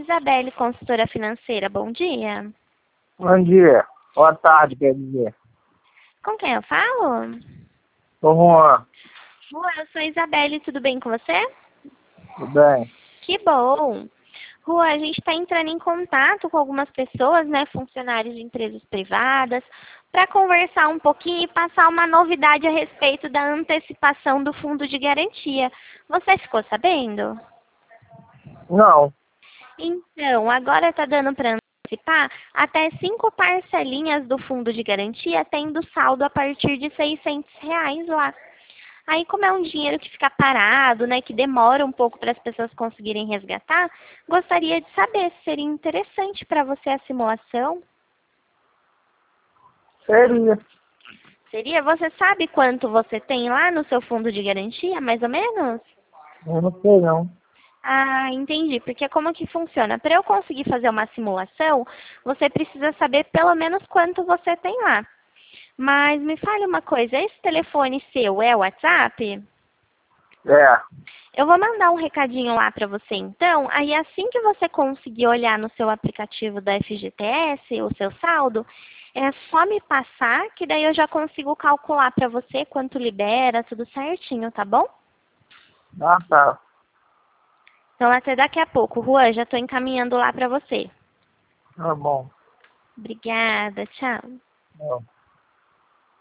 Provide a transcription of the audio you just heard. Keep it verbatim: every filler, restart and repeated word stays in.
Isabelle, consultora financeira. Bom dia. Bom dia. Boa tarde, quer dizer. Com quem eu falo? Ô, Juan, Juan, eu sou a Isabelle, tudo bem com você? tudo bem? Que bom. Juan, a gente está entrando em contato com algumas pessoas, né, funcionários de empresas privadas, para conversar um pouquinho e passar uma novidade a respeito da antecipação do fundo de garantia. Você ficou sabendo? Não. Então, agora está dando para antecipar até cinco parcelinhas do fundo de garantia, tendo saldo a partir de seiscentos reais lá. Aí, como é um dinheiro que fica parado, né, que demora um pouco para as pessoas conseguirem resgatar, gostaria de saber se seria interessante para você a simulação. Seria. Seria? Você sabe quanto você tem lá no seu fundo de garantia, mais ou menos? Eu não sei, não. Ah, entendi. Porque como que funciona? Para eu conseguir fazer uma simulação, você precisa saber pelo menos quanto você tem lá. Mas me fale uma coisa, esse telefone seu é o WhatsApp? É. Eu vou mandar um recadinho lá para você então, aí assim que você conseguir olhar no seu aplicativo da F G T S, o seu saldo, é só me passar, que daí eu já consigo calcular para você quanto libera, tudo certinho, tá bom? Ah, tá. Então até daqui a pouco. Juan, já estou encaminhando lá para você. Tá bom. Obrigada, tchau. Não.